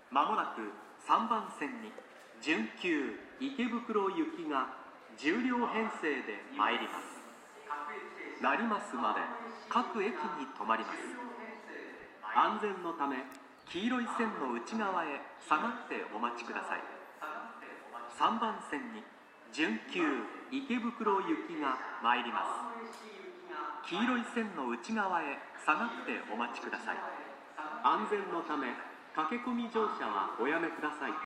まもなく3番線に準急池袋行きが10両編成で参ります。成増まで各駅に停まります。安全のため黄色い線の内側へ下がってお待ちください。3番線に準急池袋行きが参ります。黄色い線の内側へ下がってお待ちください。安全のため駆け込み乗車はおやめください。